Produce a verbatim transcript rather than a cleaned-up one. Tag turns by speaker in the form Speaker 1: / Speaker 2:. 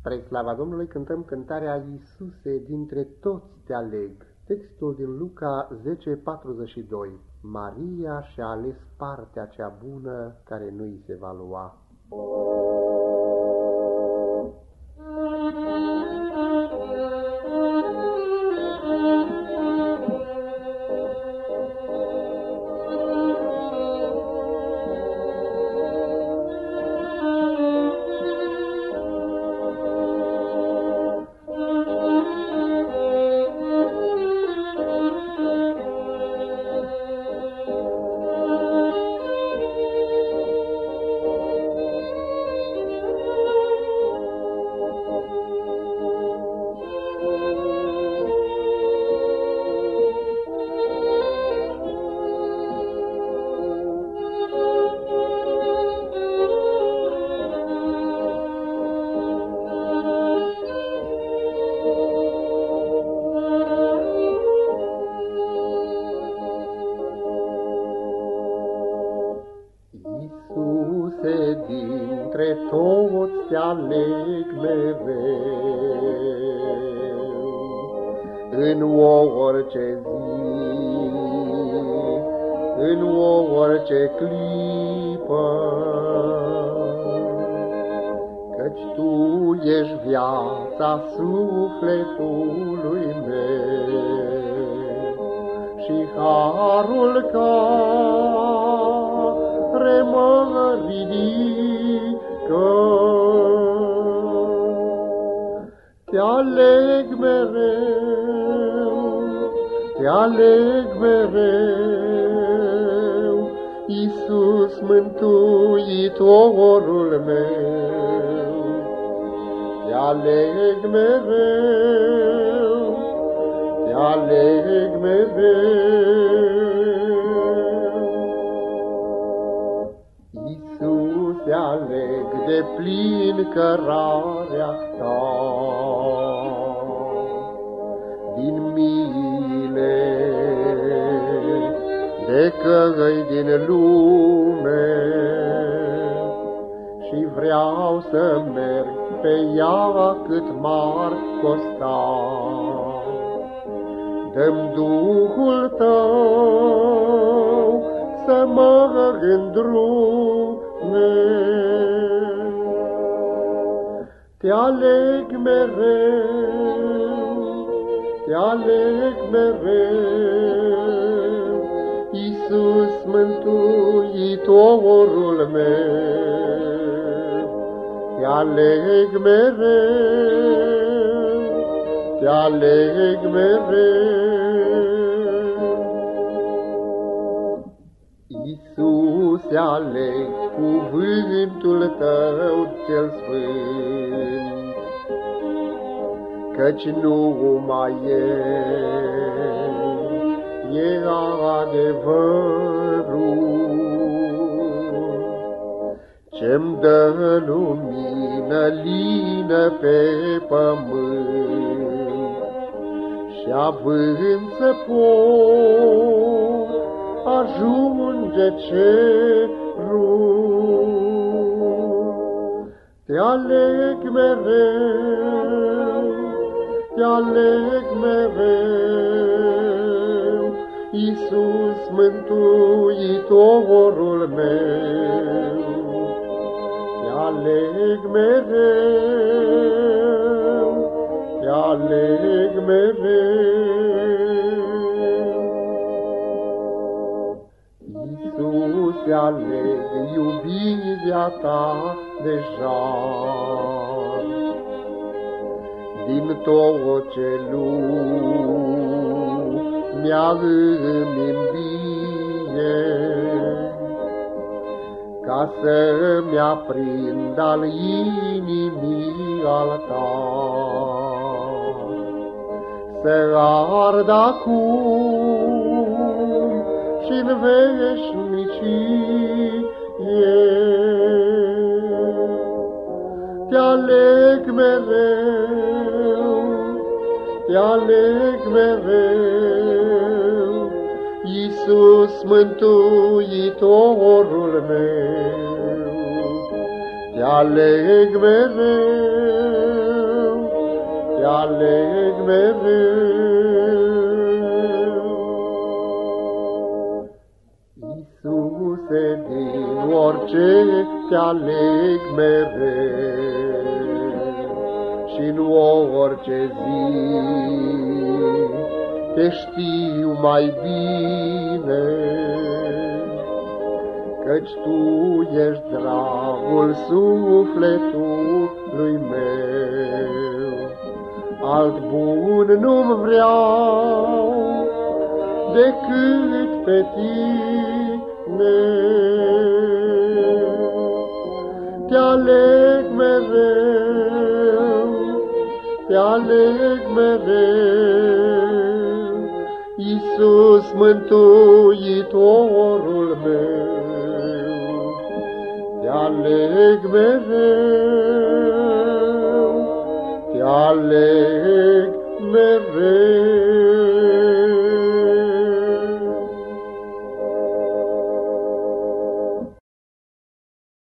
Speaker 1: Spre slava Domnului cântăm cântarea Iisuse, dintre toți te aleg. Textul din Luca zece patruzeci și doi. Maria și-a ales partea cea bună care nu-i se va lua. Iisuse, dintre toți te aleg mereu, în orice zi, în orice clipă, căci Tu ești viața sufletului meu și harul care mă ridică. Te aleg mereu, te aleg mereu, Iisus Mântuitorul meu. Te aleg mereu, te aleg mereu. Te aleg de plin cărarea Ta, din miile de căi din lume, și vreau să merg pe ea cât m-ar costa. Dă-mi Duhul Tău să mă îndrume. Te aleg mereu, te aleg mereu, Iisus Mântuitorul meu. Te aleg mereu, te aleg mereu. Iisuse, aleg cuvântul Tău cel sfânt, căci numai El e adevărul, ce-mi dă lumină lină pe pământ, și având să pot ajunge cerul. Te aleg mereu, te aleg mereu, Iisus Mântuitorul meu. Te aleg mereu, te aleg mereu. Iisuse, aleg iubirea Ta de jar, din tot ce lumea îmi îmbie, ca să-mi aprind al inimii altar, să ard acum și-n veșnicie. Te aleg mereu, te aleg mereu, Iisus Mântuitorul meu. Te aleg mereu, te-aleg mereu. Iisuse, din orice te-aleg mereu, și-n orice zi te știu mai bine, căci Tu ești dragul sufletului meu. Alt bun nu-mi vreau decât pe Tine. Te-aleg mereu, te-aleg mereu, Iisus Mântuitorul meu. Te-aleg mereu, te-aleg mereu.